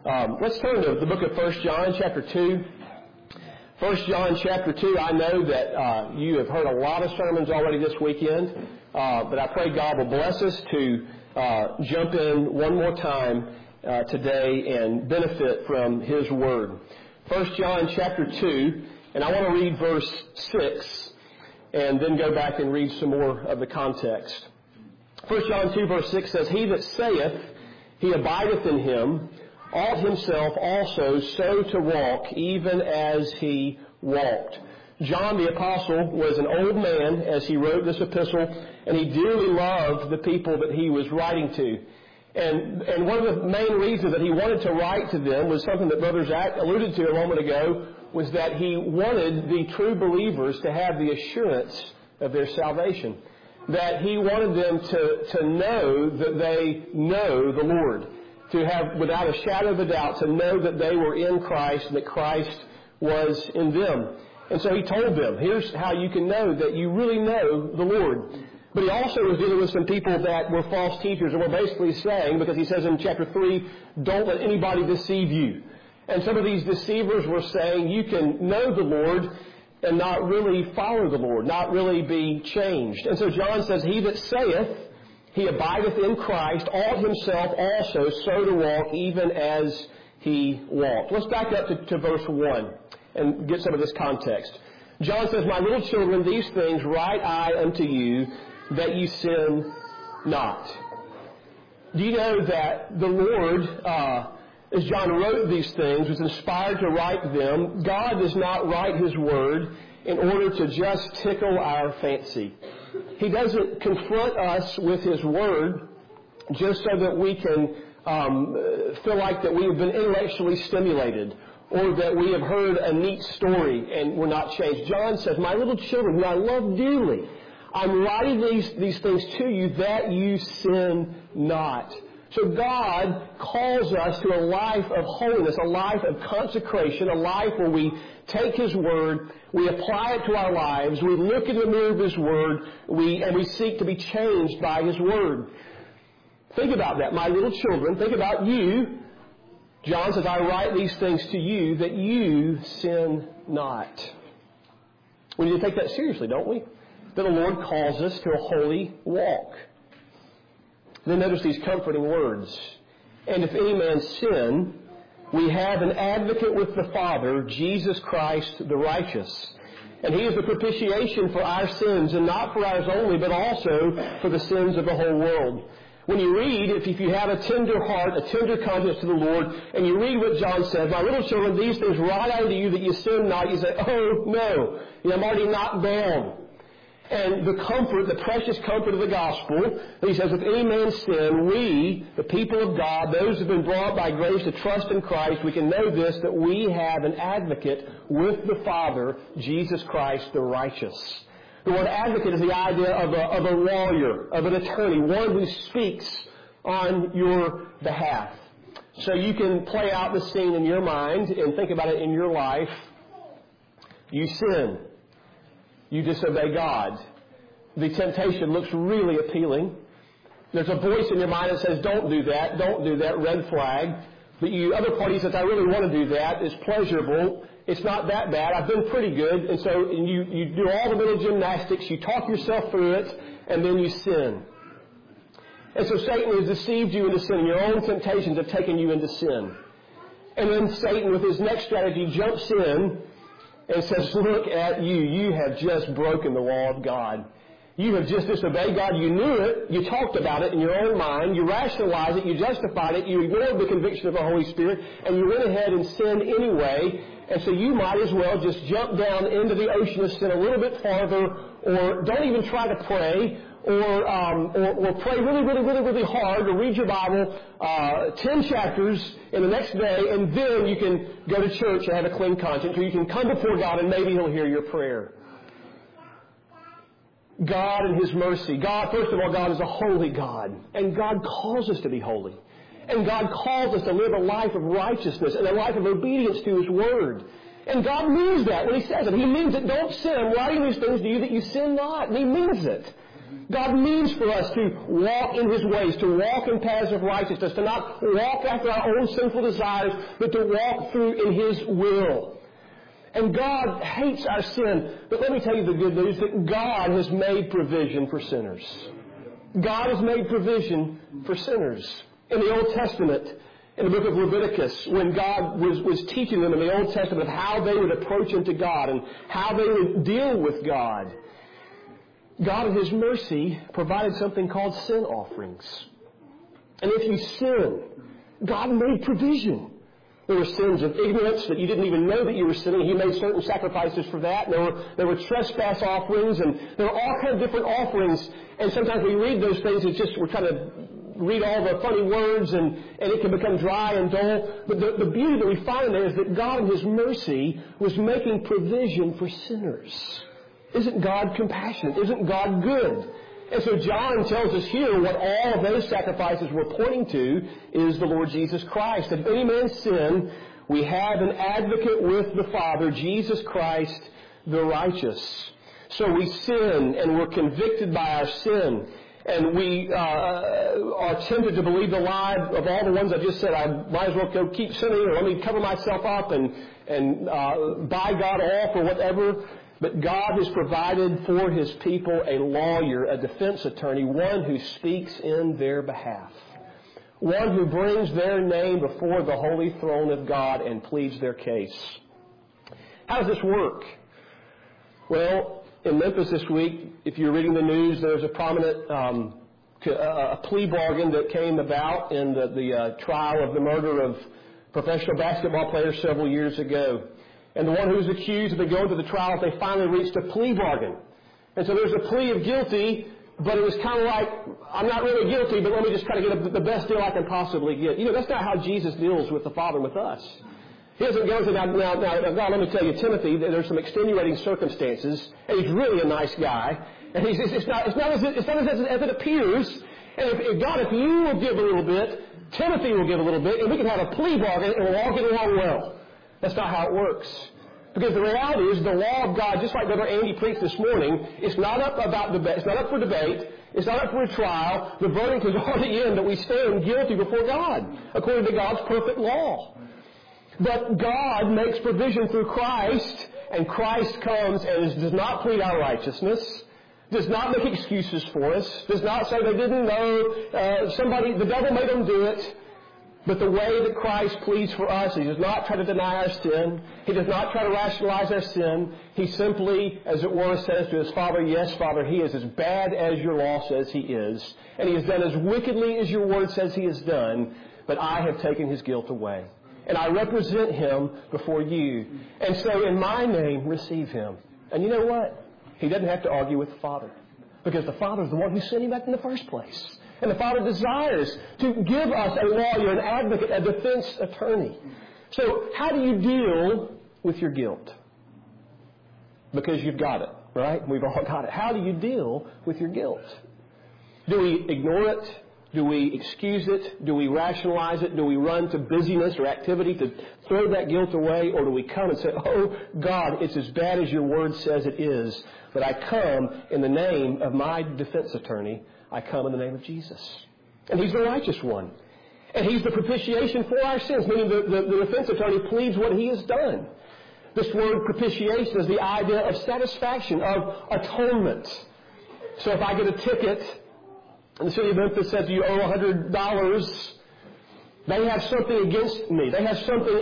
Let's turn to the book of 1 John chapter 2. 1 John chapter 2, I know that you have heard a lot of sermons already this weekend, but I pray God will bless us to jump in one more time today and benefit from His Word. 1 John chapter 2, and I want to read verse 6 and then go back and read some more of the context. 1 John 2 verse 6 says, "He that saith he abideth in him, ought himself also so to walk, even as he walked." John the Apostle was an old man as he wrote this epistle, and he dearly loved the people that he was writing to. And one of the main reasons that he wanted to write to them was something that Brother Zach alluded to a moment ago, was that he wanted the true believers to have the assurance of their salvation. That he wanted them to know that they know the Lord. To have, without a shadow of a doubt, to know that they were in Christ and that Christ was in them. And so he told them, here's how you can know that you really know the Lord. But he also was dealing with some people that were false teachers and were basically saying, because he says in chapter 3, don't let anybody deceive you. And some of these deceivers were saying you can know the Lord and not really follow the Lord, not really be changed. And so John says, "He that saith he abideth in Christ, ought himself also so to walk, even as he walked." Let's back up to verse 1 and get some of this context. John says, "My little children, these things write I unto you, that ye sin not." Do you know that the Lord, as John wrote these things, was inspired to write them? God does not write His Word in order to just tickle our fancy. He doesn't confront us with His Word just so that we can feel like that we have been intellectually stimulated or that we have heard a neat story and we're not changed. John says, "My little children, who I love dearly, I'm writing these things to you that you sin not." So God calls us to a life of holiness, a life of consecration, a life where we take His Word, we apply it to our lives, we look in the mirror of His Word, and we seek to be changed by His Word. Think about that, my little children. Think about you. John says, "I write these things to you that you sin not." We need to take that seriously, don't we? That the Lord calls us to a holy walk. Then notice these comforting words. "And if any man sin, we have an advocate with the Father, Jesus Christ the righteous. And He is the propitiation for our sins, and not for ours only, but also for the sins of the whole world." When you read, if you have a tender heart, a tender conscience to the Lord, and you read what John says, "My little children, these things write unto you that you sin not," you say, "Oh, no, I'm already knocked down." And the comfort, the precious comfort of the gospel, he says, "If any man sin, we, the people of God, those who have been brought by grace to trust in Christ, we can know this, that we have an advocate with the Father, Jesus Christ the righteous." The word advocate is the idea of a lawyer, of an attorney, one who speaks on your behalf. So you can play out the scene in your mind and think about it in your life. You sin. You disobey God. The temptation looks really appealing. There's a voice in your mind that says, don't do that, red flag. But other party says, "I really want to do that. It's pleasurable. It's not that bad. I've been pretty good." And so you do all the mental gymnastics, you talk yourself through it, and then you sin. And so Satan has deceived you into sin. Your own temptations have taken you into sin. And then Satan, with his next strategy, jumps in and says, "Look at you. You have just broken the law of God. You have just disobeyed God. You knew it. You talked about it in your own mind. You rationalized it. You justified it. You ignored the conviction of the Holy Spirit. And you went ahead and sinned anyway. And so you might as well just jump down into the ocean of sin a little bit farther, or don't even try to pray, or pray really hard, or read your Bible 10 chapters in the next day, and then you can go to church and have a clean conscience, or you can come before God and maybe He'll hear your prayer." God and His mercy. God, first of all, God is a holy God, and God calls us to be holy. And God calls us to live a life of righteousness and a life of obedience to His Word. And God means that when He says it. He means it. Don't sin. I'm writing these things to you that you sin not. And He means it. God means for us to walk in His ways, to walk in paths of righteousness, to not walk after our own sinful desires, but to walk through in His will. And God hates our sin, but let me tell you the good news, that God has made provision for sinners. God has made provision for sinners. In the Old Testament, in the book of Leviticus, when God was teaching them in the Old Testament of how they would approach Him to God and how they would deal with God, God in His mercy provided something called sin offerings. And if you sin, God made provision. There were sins of ignorance that you didn't even know that you were sinning. He made certain sacrifices for that. There were trespass offerings, and there were all kinds of different offerings. And sometimes we read those things, it's just we're trying to read all the funny words, and it can become dry and dull. But the beauty that we find there is that God in His mercy was making provision for sinners. Isn't God compassionate? Isn't God good? And so John tells us here what all of those sacrifices were pointing to is the Lord Jesus Christ. If any man sin, we have an advocate with the Father, Jesus Christ the righteous. So we sin and we're convicted by our sin. And we are tempted to believe the lie of all the ones I just said. I might as well go keep sinning, or let me cover myself up and buy God all for whatever. But God has provided for His people a lawyer, a defense attorney, one who speaks in their behalf, one who brings their name before the holy throne of God and pleads their case. How does this work? Well, in Memphis this week, if you're reading the news, there's a prominent a plea bargain that came about in the trial of the murder of professional basketball players several years ago. And the one who was accused had been going to the trial, they finally reached a plea bargain. And so there's a plea of guilty, but it was kind of like, I'm not really guilty, but let me just try to get the best deal I can possibly get. You know, that's not how Jesus deals with the Father with us. He doesn't go to, now, God, let me tell you, Timothy, there's some extenuating circumstances, and he's really a nice guy. And it's not as it appears. And if God, if you will give a little bit, Timothy will give a little bit, and we can have a plea bargain, and we'll all get along well. That's not how it works. Because the reality is the law of God, just like Brother Andy preached this morning, it's not up about debate. It's not up for debate. It's not up for a trial. The verdict is already in that we stand guilty before God, according to God's perfect law. But God makes provision through Christ, and Christ comes and does not plead our righteousness, does not make excuses for us, does not say they didn't know, the devil made them do it. But the way that Christ pleads for us, He does not try to deny our sin. He does not try to rationalize our sin. He simply, as it were, says to His Father, yes, Father, He is as bad as your law says He is. And He has done as wickedly as your word says He has done. But I have taken His guilt away. And I represent Him before you. And so in my name, receive Him. And you know what? He doesn't have to argue with the Father. Because the Father is the one who sent Him back in the first place. And the Father desires to give us a lawyer, an advocate, a defense attorney. So how do you deal with your guilt? Because you've got it, right? We've all got it. How do you deal with your guilt? Do we ignore it? Do we excuse it? Do we rationalize it? Do we run to busyness or activity to throw that guilt away? Or do we come and say, oh, God, it's as bad as your word says it is, but I come in the name of my defense attorney. I come in the name of Jesus. And He's the righteous one. And He's the propitiation for our sins, meaning the defense attorney pleads what He has done. This word propitiation is the idea of satisfaction, of atonement. So if I get a ticket and the city of Memphis says you owe $100, they have something against me. They have something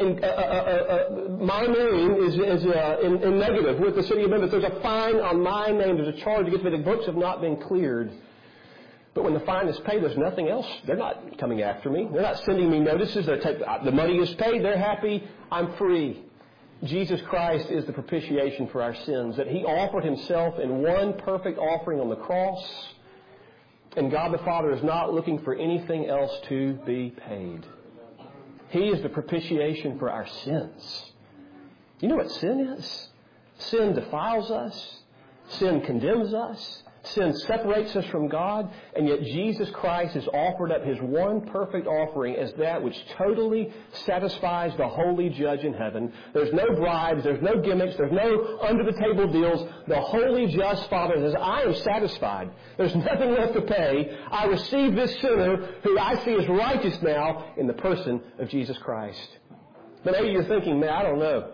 in my name is in negative with the city of Memphis. There's a fine on my name. There's a charge against me. The books have not been cleared. But when the fine is paid, there's nothing else. They're not coming after me. They're not sending me notices. The money is paid. They're happy. I'm free. Jesus Christ is the propitiation for our sins. That He offered Himself in one perfect offering on the cross. And God the Father is not looking for anything else to be paid. He is the propitiation for our sins. You know what sin is? Sin defiles us. Sin condemns us. Sin separates us from God, and yet Jesus Christ has offered up His one perfect offering as that which totally satisfies the holy judge in heaven. There's no bribes, there's no gimmicks, there's no under-the-table deals. The holy just Father says, I am satisfied. There's nothing left to pay. I receive this sinner who I see as righteous now in the person of Jesus Christ. But maybe you're thinking, man, I don't know.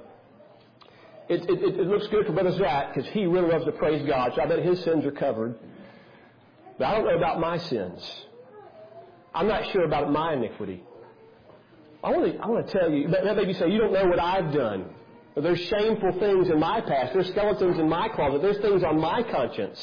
It looks good for Brother Zach because he really loves to praise God, so I bet his sins are covered. But I don't know about my sins. I'm not sure about my iniquity. I want to tell you, maybe you say, you don't know what I've done. There's shameful things in my past. There's skeletons in my closet. There's things on my conscience.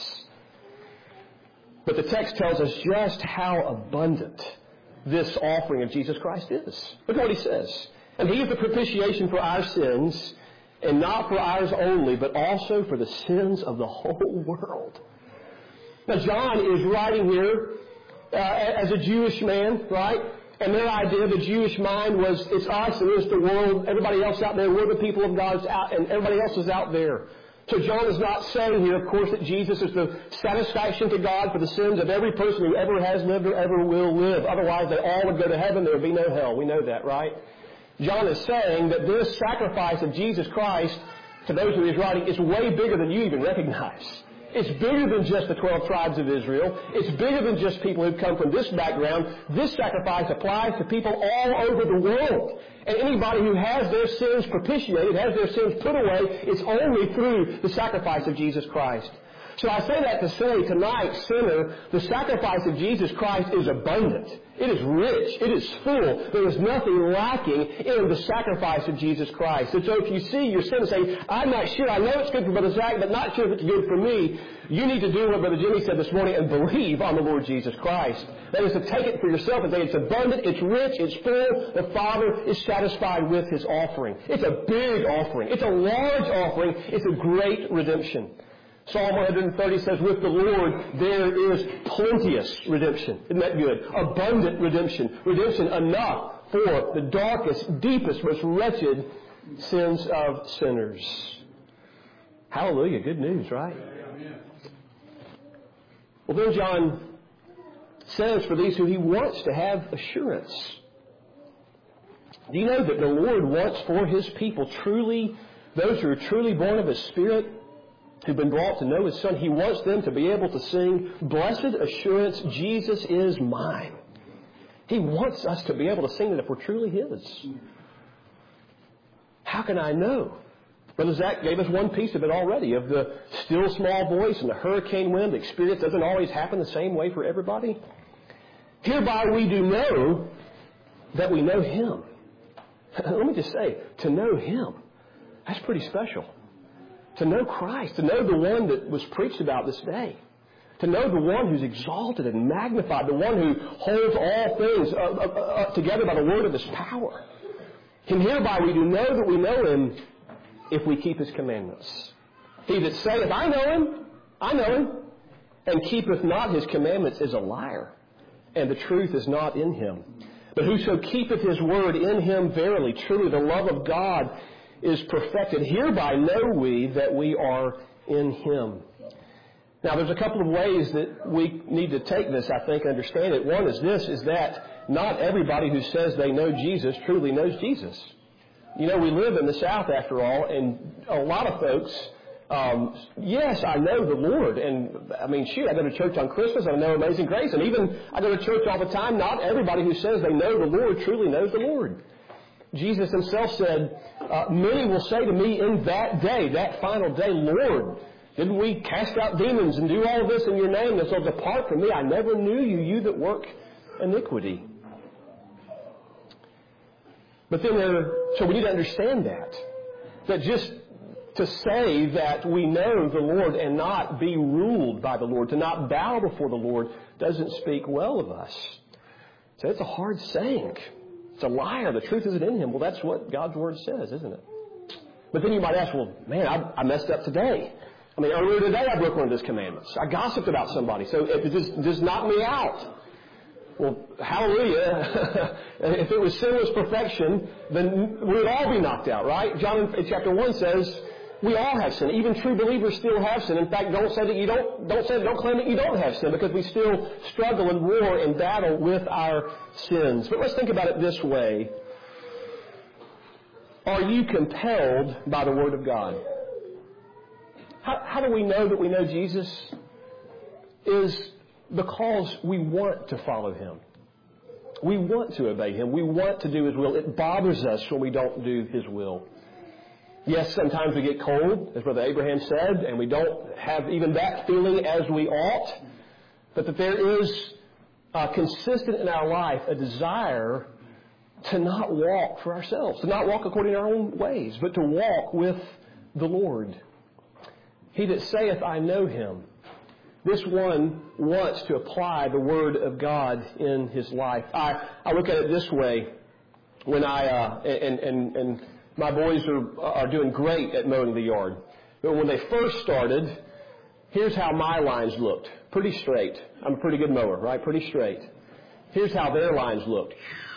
But the text tells us just how abundant this offering of Jesus Christ is. Look at what he says. And He is the propitiation for our sins, and not for ours only, but also for the sins of the whole world. Now, John is writing here as a Jewish man, right? And their idea, the Jewish mind was, it's us and it's the world. Everybody else out there, we're the people of God, and everybody else is out there. So John is not saying here, of course, that Jesus is the satisfaction to God for the sins of every person who ever has lived or ever will live. Otherwise, they all would go to heaven. There would be no hell. We know that, right? John is saying that this sacrifice of Jesus Christ, to those who he's writing, is way bigger than you even recognize. It's bigger than just the 12 tribes of Israel. It's bigger than just people who've come from this background. This sacrifice applies to people all over the world. And anybody who has their sins propitiated, has their sins put away, it's only through the sacrifice of Jesus Christ. So I say that to say tonight, sinner, the sacrifice of Jesus Christ is abundant. It is rich. It is full. There is nothing lacking in the sacrifice of Jesus Christ. And so if you see your sin and say, I'm not sure, I know it's good for Brother Zach, but not sure if it's good for me, you need to do what Brother Jimmy said this morning and believe on the Lord Jesus Christ. That is to take it for yourself and say it's abundant, it's rich, it's full. The Father is satisfied with His offering. It's a big offering. It's a large offering. It's a great redemption. Psalm 130 says, with the Lord there is plenteous redemption. Isn't that good? Abundant redemption. Redemption enough for the darkest, deepest, most wretched sins of sinners. Hallelujah. Good news, right? Well, then John says for these who he wants to have assurance. Do you know that the Lord wants for His people truly, those who are truly born of His Spirit, who've been brought to know His Son, He wants them to be able to sing, blessed assurance, Jesus is mine. He wants us to be able to sing that if we're truly His. How can I know? Brother Zach gave us one piece of it already, of the still small voice and the hurricane wind. The experience doesn't always happen the same way for everybody. Hereby we do know that we know Him. Let me just say, to know Him, that's pretty special. To know Christ, to know the one that was preached about this day. To know the one who's exalted and magnified, the one who holds all things together by the word of His power. And hereby we do know that we know Him if we keep His commandments. He that saith, I know Him, and keepeth not His commandments is a liar, and the truth is not in him. But whoso keepeth His word, in him verily, truly, the love of God is perfected. Hereby know we that we are in Him. Now, there's a couple of ways that we need to take this, I think, understand it. One is this, is that not everybody who says they know Jesus truly knows Jesus. You know, we live in the South, after all, and a lot of folks, yes, I know the Lord. And, I mean, shoot, I go to church on Christmas, and I know Amazing Grace. And even I go to church all the time. Not everybody who says they know the Lord truly knows the Lord. Jesus Himself said, many will say to me in that day, that final day, Lord, didn't we cast out demons and do all of this in Your name? And so depart from me, I never knew you, you that work iniquity. But then so we need to understand that just to say that we know the Lord and not be ruled by the Lord, to not bow before the Lord, doesn't speak well of us. So it's a hard saying. It's a liar. The truth isn't in him. Well, that's what God's Word says, isn't it? But then you might ask, well, man, I messed up today. I mean, earlier today I broke one of His commandments. I gossiped about somebody. So it just knocked me out. Well, hallelujah. If it was sinless perfection, then we would all be knocked out, right? John in chapter 1 says, We all have sin. Even true believers still have sin. In fact, don't claim that you don't have sin, because we still struggle and war and battle with our sins. But let's think about it this way. Are you compelled by the Word of God? How do we know that we know Jesus? Is because we want to follow Him. We want to obey Him. We want to do His will. It bothers us when we don't do His will. Yes, sometimes we get cold, as Brother Abraham said, and we don't have even that feeling as we ought. But that there is consistent in our life a desire to not walk for ourselves, to not walk according to our own ways, but to walk with the Lord. He that saith, I know Him. This one wants to apply the Word of God in his life. I look at it this way. When and my boys are doing great at mowing the yard. But when they first started, here's how my lines looked. Pretty straight. I'm a pretty good mower, right? Pretty straight. Here's how their lines looked.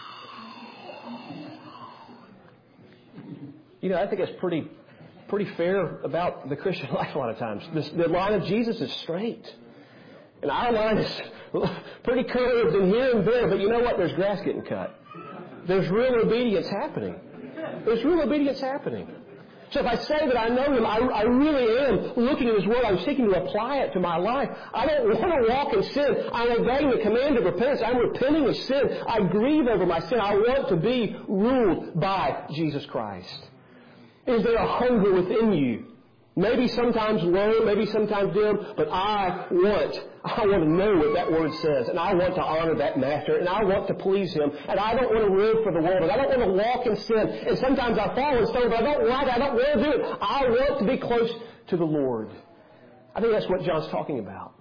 You know, I think that's pretty fair about the Christian life a lot of times. The line of Jesus is straight. And our line is pretty curved and here and there, but you know what? There's grass getting cut. There's real obedience happening. There's real obedience happening. So if I say that I know Him, I really am looking at His Word. I'm seeking to apply it to my life. I don't want to walk in sin. I'm obeying the command of repentance. I'm repenting of sin. I grieve over my sin. I want to be ruled by Jesus Christ. Is there a hunger within you? Maybe sometimes low, maybe sometimes dim, but I want to know what that Word says, and I want to honor that Master, and I want to please Him, and I don't want to live for the world, and I don't want to walk in sin, and sometimes I fall in sin, but I don't like it, I don't want to do it. I want to be close to the Lord. I think that's what John's talking about.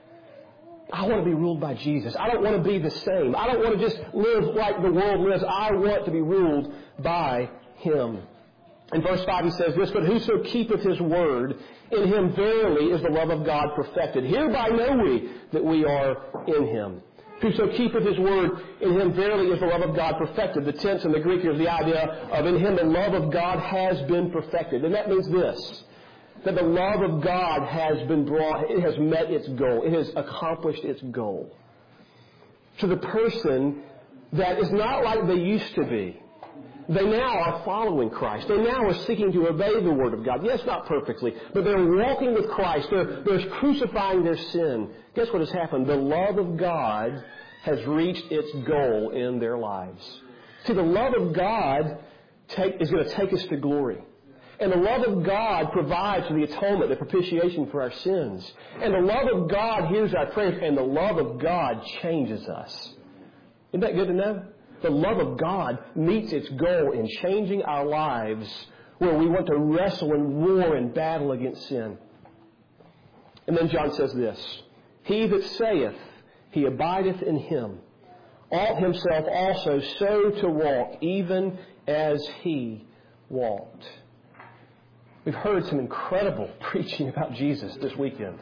I want to be ruled by Jesus. I don't want to be the same. I don't want to just live like the world lives. I want to be ruled by Him. In verse 5 he says this, but whoso keepeth His word, in him verily is the love of God perfected. Hereby know we that we are in Him. Whoso keepeth His word, in him verily is the love of God perfected. The tense in the Greek is the idea of in him the love of God has been perfected. And that means this, that the love of God has been brought, it has met its goal. It has accomplished its goal. To the person that is not like they used to be. They now are following Christ. They now are seeking to obey the Word of God. Yes, not perfectly, but they're walking with Christ. They're crucifying their sin. Guess what has happened? The love of God has reached its goal in their lives. See, the love of God is going to take us to glory. And the love of God provides for the atonement, the propitiation for our sins. And the love of God hears our prayers, and the love of God changes us. Isn't that good to know? The love of God meets its goal in changing our lives where we want to wrestle and war and battle against sin. And then John says this, he that saith he abideth in Him, ought himself also so to walk, even as He walked. We've heard some incredible preaching about Jesus this weekend.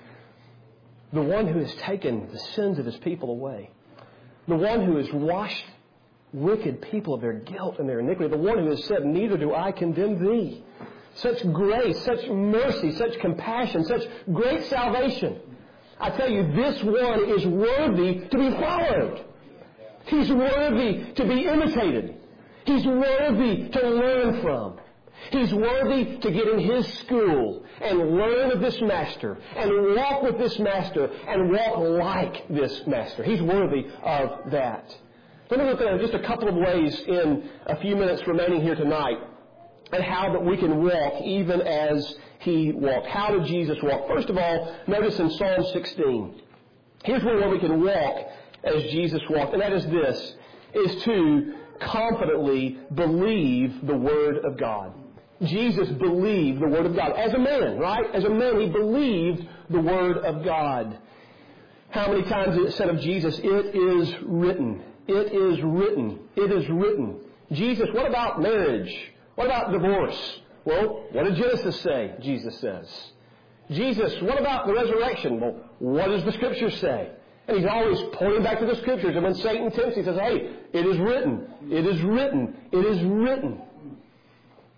The one who has taken the sins of His people away. The one who has washed wicked people of their guilt and their iniquity. The one who has said, neither do I condemn thee. Such grace, such mercy, such compassion, such great salvation. I tell you, this one is worthy to be followed. He's worthy to be imitated. He's worthy to learn from. He's worthy to get in His school and learn of this Master and walk with this Master and walk like this Master. He's worthy of that. Let me look at just a couple of ways in a few minutes remaining here tonight and how that we can walk even as He walked. How did Jesus walk? First of all, notice in Psalm 16. Here's where we can walk as Jesus walked. And that is this, is to confidently believe the Word of God. Jesus believed the Word of God. As a man, right? As a man, He believed the Word of God. How many times it said of Jesus, it is written. It is written. It is written. Jesus, what about marriage? What about divorce? Well, what did Genesis say? Jesus says. Jesus, what about the resurrection? Well, what does the Scripture say? And He's always pointing back to the Scriptures. And when Satan tempts, He says, hey, it is written. It is written. It is written.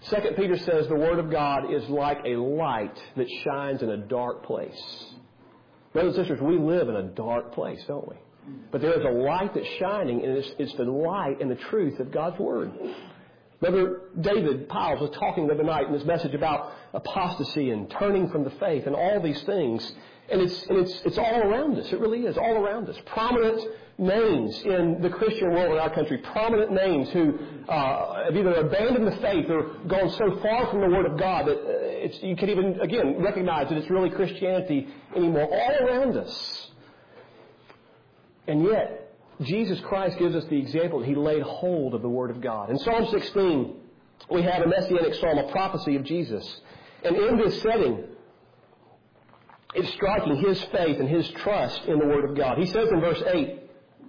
2 Peter says the Word of God is like a light that shines in a dark place. Brothers and sisters, we live in a dark place, don't we? But there is a light that's shining, and it's the light and the truth of God's Word. Brother David Piles was talking the other night in this message about apostasy and turning from the faith and all these things. And it's all around us. It really is all around us. Prominent names in the Christian world in our country, prominent names who have either abandoned the faith or gone so far from the Word of God that you can even, again, recognize that it's really Christianity anymore, all around us. And yet, Jesus Christ gives us the example that He laid hold of the Word of God. In Psalm 16, we have a messianic psalm, a prophecy of Jesus. And in this setting, it's striking His faith and His trust in the Word of God. He says in verse 8,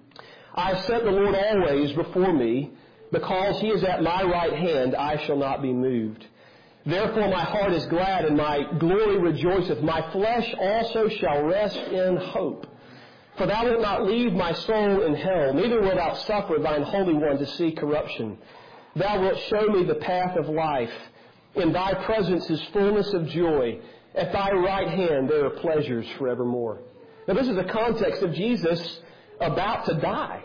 I have set the Lord always before me, because He is at my right hand, I shall not be moved. Therefore my heart is glad, and my glory rejoiceth. My flesh also shall rest in hope. For thou wilt not leave my soul in hell, neither wilt thou suffer thine Holy One to see corruption. Thou wilt show me the path of life. In thy presence is fullness of joy. At thy right hand there are pleasures forevermore. Now this is a context of Jesus about to die,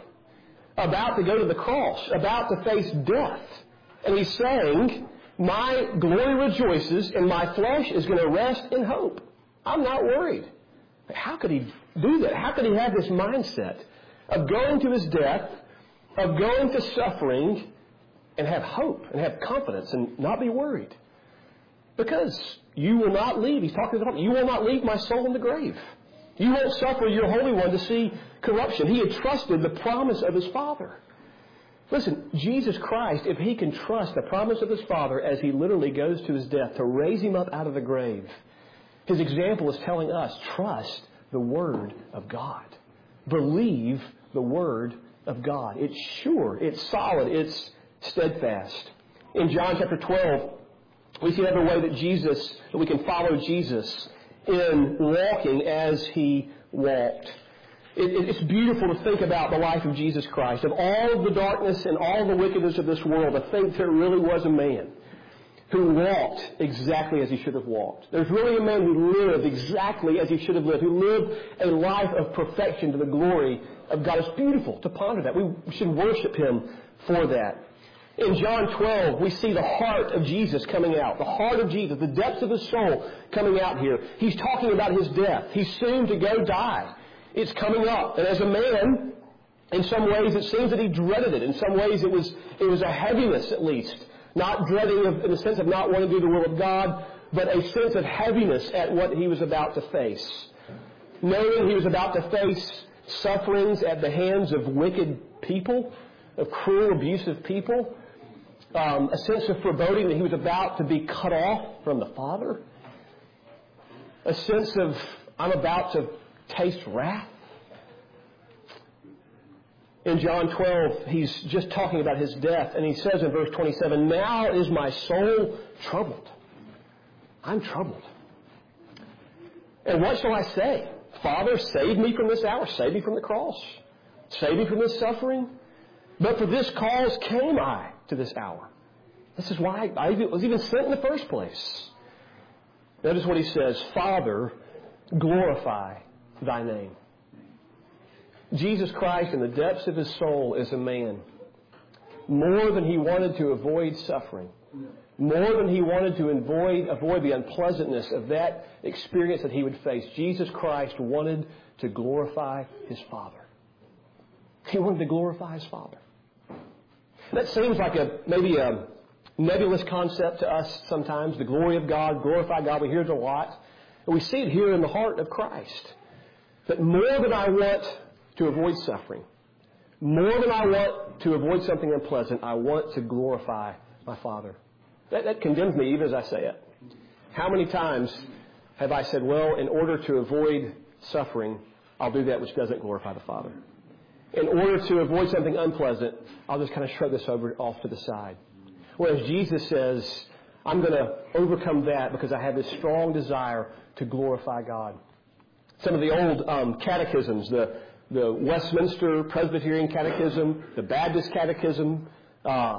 about to go to the cross, about to face death. And He's saying, my glory rejoices and my flesh is going to rest in hope. I'm not worried. How could He do that? How could He have this mindset of going to His death, of going to suffering, and have hope and have confidence and not be worried? Because you will not leave. He's talking about, you will not leave my soul in the grave. You won't suffer your Holy One to see corruption. He had trusted the promise of His Father. Listen, Jesus Christ, if He can trust the promise of His Father as He literally goes to His death to raise Him up out of the grave, His example is telling us, trust the Word of God. Believe the Word of God. It's sure, it's solid, it's steadfast. In John chapter 12, we see another way that we can follow Jesus in walking as He walked. It's beautiful to think about the life of Jesus Christ. Of all of the darkness and all the wickedness of this world, to think there really was a man who walked exactly as He should have walked. There's really a man who lived exactly as he should have lived, who lived a life of perfection to the glory of God. It's beautiful to ponder that. We should worship Him for that. In John 12, we see the heart of Jesus coming out. The heart of Jesus, the depths of His soul coming out here. He's talking about His death. He's soon to go die. It's coming up. And as a man, in some ways it seems that He dreaded it. In some ways it was a heaviness at least. Not dreading in the sense of not wanting to do the will of God, but a sense of heaviness at what He was about to face. Knowing He was about to face sufferings at the hands of wicked people, of cruel, abusive people. A sense of foreboding that He was about to be cut off from the Father. A sense of, I'm about to taste wrath. In John 12, He's just talking about His death, and He says in verse 27, now is my soul troubled. I'm troubled. And what shall I say? Father, save me from this hour. Save me from the cross. Save me from this suffering. But for this cause came I to this hour. This is why I was even sent in the first place. Notice what He says, Father, glorify Thy name. Jesus Christ, in the depths of His soul, is a man. More than He wanted to avoid suffering. More than He wanted to avoid the unpleasantness of that experience that He would face. Jesus Christ wanted to glorify His Father. He wanted to glorify His Father. That seems like maybe a nebulous concept to us sometimes. The glory of God, glorify God. We hear it a lot. And we see it here in the heart of Christ. That more than I want to avoid suffering, more than I want to avoid something unpleasant, I want to glorify my Father. That condemns me even as I say it. How many times have I said, well, in order to avoid suffering, I'll do that which doesn't glorify the Father. In order to avoid something unpleasant, I'll just kind of shrug this off to the side. Whereas Jesus says, I'm going to overcome that because I have this strong desire to glorify God. Some of the old catechisms, the Westminster Presbyterian Catechism, the Baptist Catechism,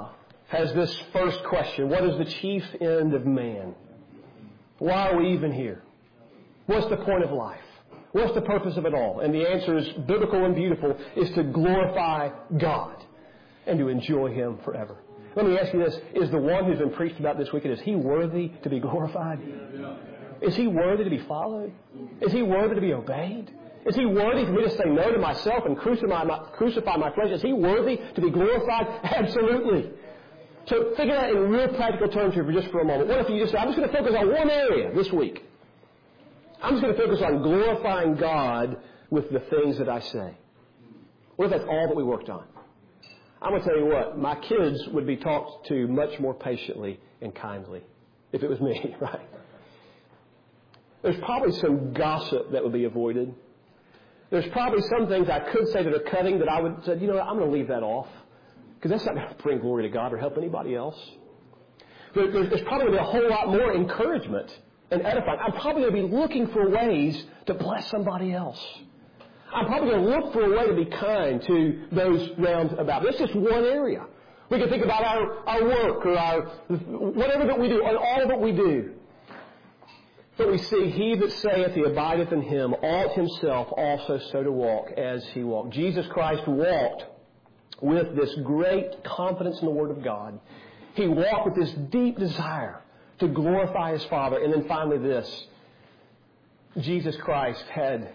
has this first question: what is the chief end of man? Why are we even here? What's the point of life? What's the purpose of it all? And the answer is biblical and beautiful, is to glorify God and to enjoy Him forever. Let me ask you this. Is the one who's been preached about this weekend, is He worthy to be glorified? Is He worthy to be followed? Is He worthy to be obeyed? Is He worthy for me to say no to myself and crucify my flesh? Is He worthy to be glorified? Absolutely. So think of that in real practical terms here just for a moment. What if you just say, I'm just going to focus on one area this week. I'm just going to focus on glorifying God with the things that I say. What if that's all that we worked on? I'm going to tell you what, my kids would be talked to much more patiently and kindly if it was me, right? There's probably some gossip that would be avoided. There's probably some things I could say that are cutting that I would say, you know what, I'm going to leave that off. Because that's not going to bring glory to God or help anybody else. There's probably going to be a whole lot more encouragement and edifying. I'm probably going to be looking for ways to bless somebody else. I'm probably going to look for a way to be kind to those round about. That's just one area. We can think about our work or our whatever that we do, and all that we do. But we see, he that saith he abideth in him ought himself also so to walk as he walked. Jesus Christ walked with this great confidence in the Word of God. He walked with this deep desire to glorify His Father. And then finally this, Jesus Christ had,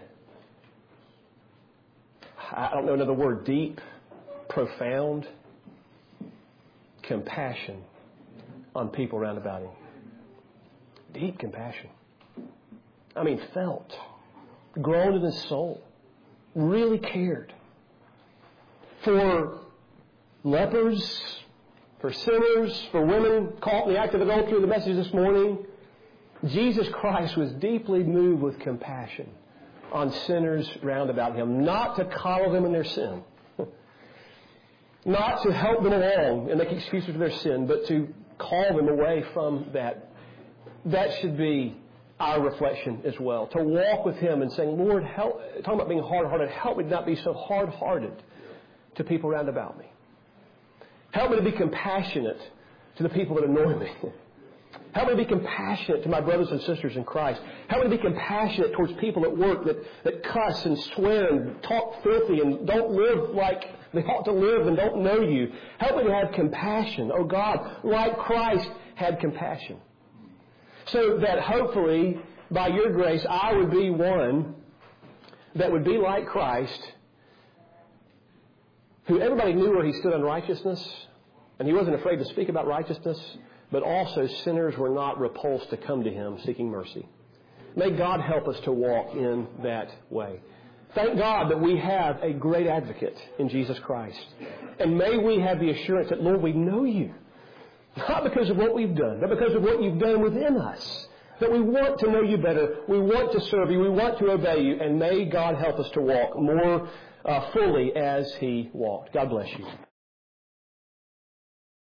I don't know another word, deep, profound compassion on people around about Him. Deep compassion. I mean, felt, groaned in His soul, really cared. For lepers, for sinners, for women caught in the act of adultery, the message this morning, Jesus Christ was deeply moved with compassion on sinners round about Him, not to coddle them in their sin, not to help them along and make excuses for their sin, but to call them away from that. That should be our reflection as well. To walk with Him and saying, Lord, help, talking about being hard-hearted, help me not be so hard-hearted to people round about me. Help me to be compassionate to the people that annoy me. Help me to be compassionate to my brothers and sisters in Christ. Help me to be compassionate towards people at work that cuss and swear and talk filthy and don't live like they ought to live and don't know You. Help me to have compassion, oh God, like Christ had compassion. So that hopefully, by Your grace, I would be one that would be like Christ, who everybody knew where He stood on righteousness, and He wasn't afraid to speak about righteousness, but also sinners were not repulsed to come to Him seeking mercy. May God help us to walk in that way. Thank God that we have a great advocate in Jesus Christ. And may we have the assurance that, Lord, we know You. Not because of what we've done, but because of what You've done within us. That we want to know You better. We want to serve You. We want to obey You. And may God help us to walk more fully as He walked. God bless you.